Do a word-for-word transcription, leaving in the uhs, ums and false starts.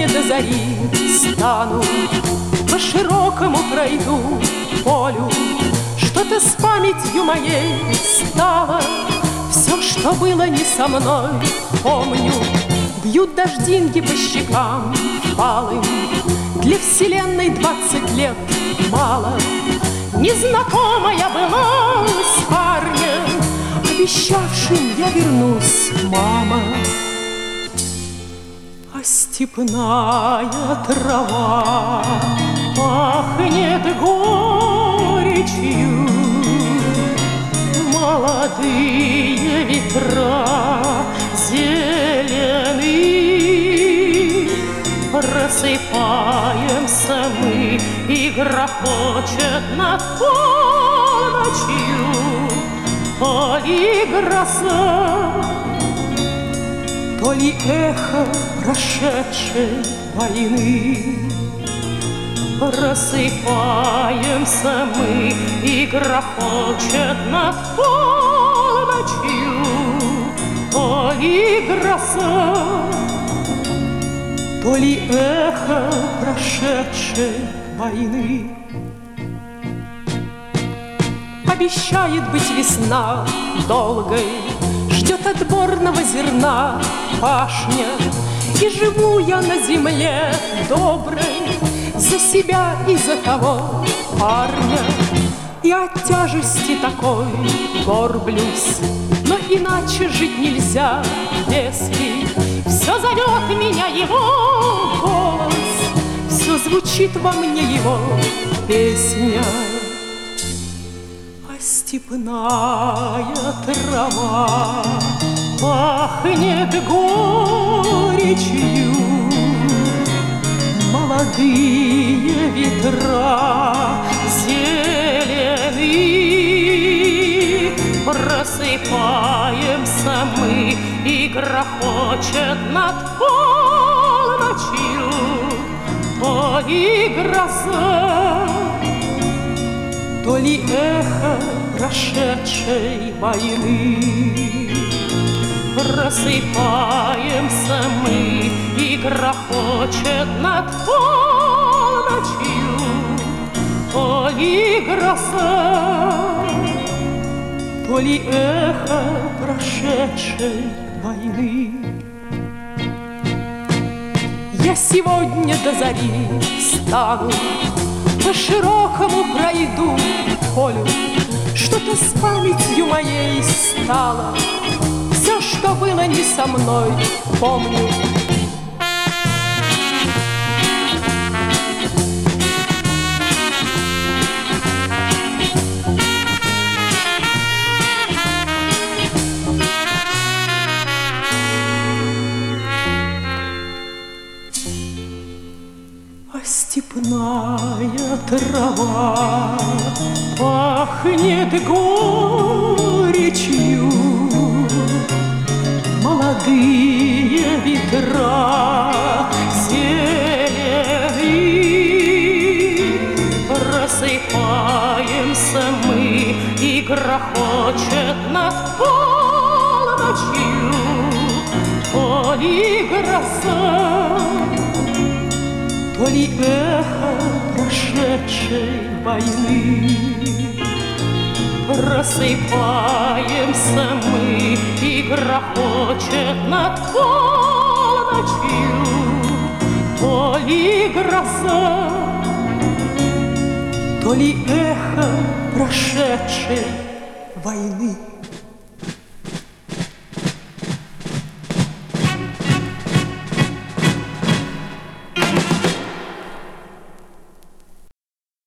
сегодня до зари стану, по широкому пройду полю, что-то с памятью моей стало. Все, что было не со мной, помню. Бьют дождинки по щекам палым. Для вселенной двадцать лет мало. Незнакомая была с парнем, обещавшим я вернусь, мама. А степная трава пахнет горечью, молодые ветра зелены. Просыпаемся мы, и грохочет над полночью то ли гроза, то ли эхо прошедшей войны. Просыпаемся мы, и грохочет над полночью то ли гроза, то ли эхо прошедшей войны. Обещает быть весна долгой, ждет отборного зерна пашня. И живу я на земле доброй за себя и за того парня. И от тяжести такой горблюсь, но иначе жить нельзя, если все зовет меня его голос, все звучит во мне его песня. А степная трава пахнет горечью, молодые ветра зелены. Просыпаемся мы, и грохочет над полночью то ли гроза, то ли эхо прошедшей войны. Просыпаемся мы, и грохочет над полночью то ли гроза, то ли эхо прошедшей войны. Я сегодня до зари встану, по широкому пройду полю, что-то с памятью моей стало. Все, что было не со мной, помню. Степная трава пахнет горечью, молодые ветра зелены. Просыпаемся мы, и грохочет над полночью то ли гроза, то ли эхо прошедшей войны. Просыпаемся мы, и грохочет над полночью то ли гроза, то ли эхо прошедшей войны.